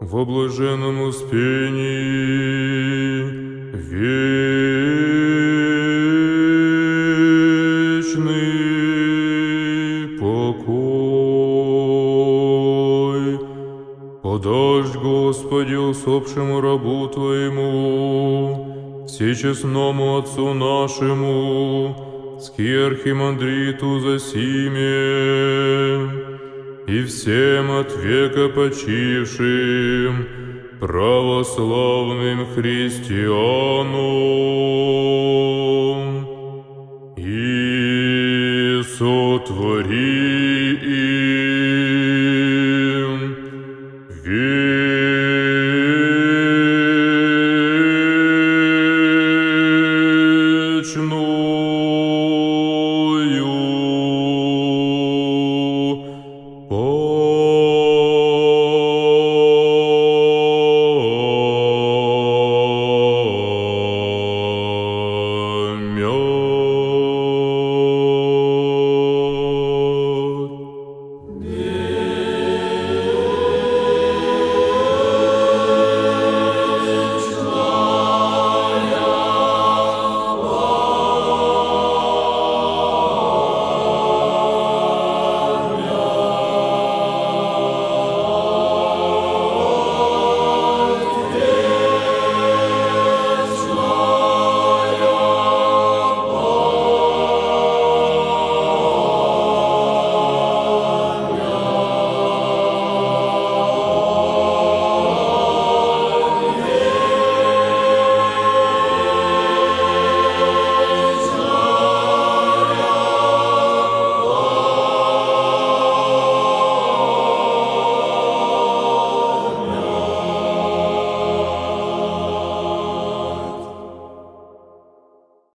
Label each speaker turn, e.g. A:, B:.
A: во блаженном успении вечный покой. Подашь, Господи, усопшему рабу Твоему, всечестному Отцу нашему, скиархимандриту Зосиме, и всем от века почившим православным христианам.